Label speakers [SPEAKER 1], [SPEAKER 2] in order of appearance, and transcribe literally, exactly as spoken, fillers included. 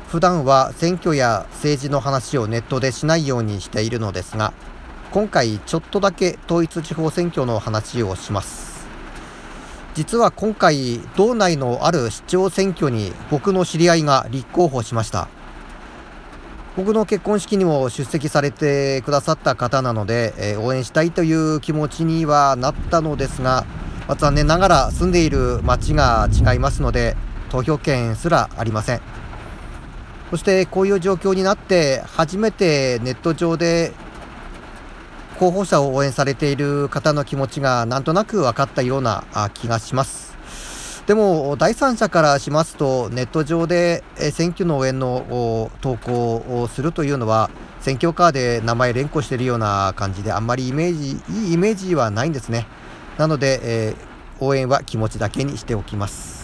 [SPEAKER 1] 普段は選挙や政治の話をネットでしないようにしているのですが、今回ちょっとだけ統一地方選挙の話をします。実は今回、道内のある市長選挙に僕の知り合いが立候補しました。僕の結婚式にも出席されてくださった方なので、えー応援したいという気持ちにはなったのですが、まあ残念ながら住んでいる町が違いますので、投票権すらありません。そしてこういう状況になって初めてネット上で候補者を応援されている方の気持ちがなんとなく分かったようなあ気がします。でも第三者からしますと、ネット上でえ選挙の応援のお投稿をするというのは、選挙カーで名前連呼しているような感じで、あんまりイメージいいイメージはないんですね。なので、えー応援は気持ちだけにしておきます。